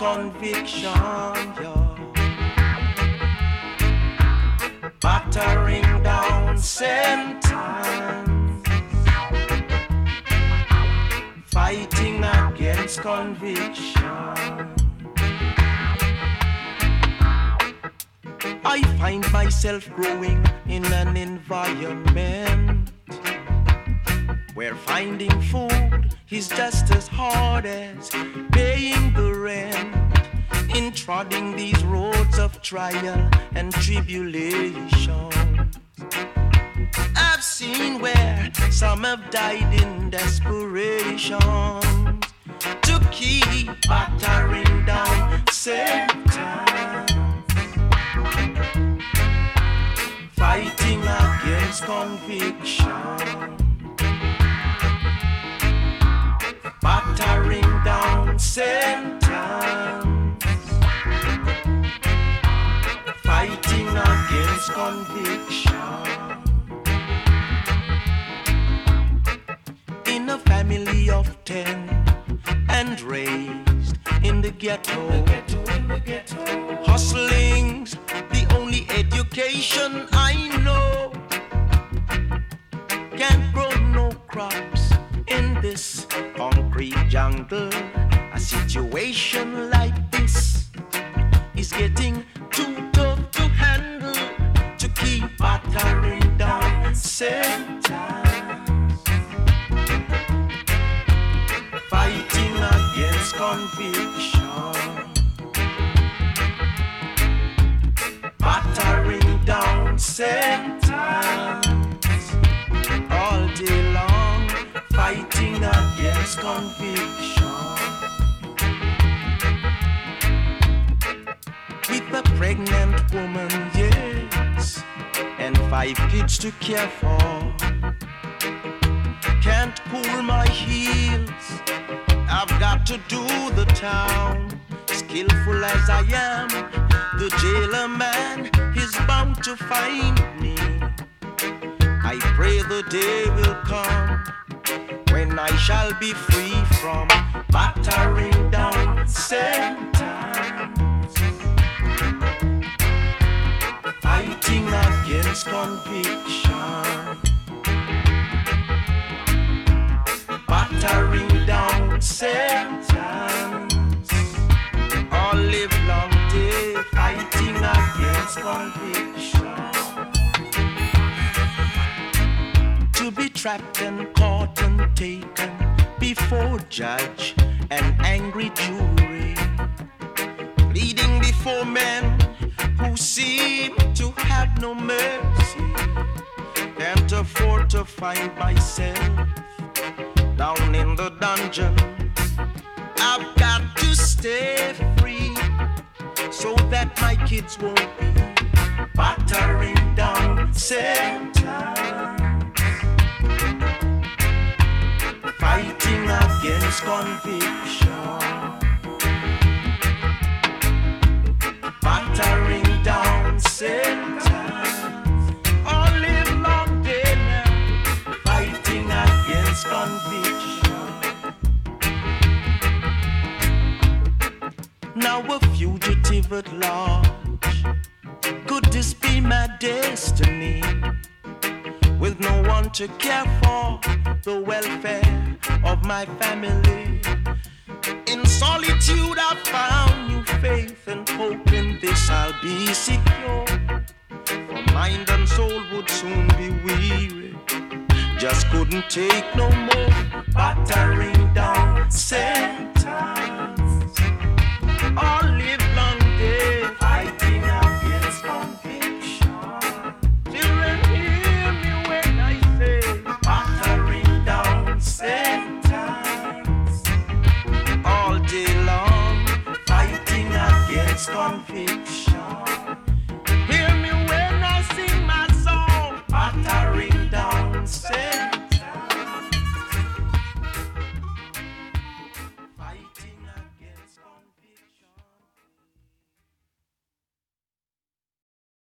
conviction, yeah. Battering down sentence, fighting against conviction. I find myself growing in an environment where finding food is just as hard as paying the rent. In trotting these roads of trial and tribulation, I've seen where some have died in desperation to keep battering down Satan, fighting against conviction, battering down sentence, fighting against conviction. In a family of 10 and raised in the ghetto, hustling's the only education I know. Can't grow no crops in this concrete jungle. A situation like this is getting too tough to handle to keep battering down sentence, fighting against conviction, battering down sentence all day long, fighting against conviction. With a pregnant woman, yes, and 5 kids to care for, can't cool my heels, I've got to do the town. Skillful as I am, the jailer man is bound to find me. I pray the day will come when I shall be free from battering down sentence, fighting against conviction, battering down sentence all live long day, fighting against conviction. To be trapped and caught and taken before judge and angry jury, pleading before men who seem to have no mercy. Can't afford to find myself down in the dungeon. I've got to stay free so that my kids won't be battering down sentence, fighting against conviction, battering down sentence all live long day now, fighting against conviction. Now a fugitive at large, could this be my destiny? With no one to care for the welfare of my family. In solitude I found new faith and hope, in this I'll be secure. For mind and soul would soon be weary, just couldn't take no more, battering down sentence,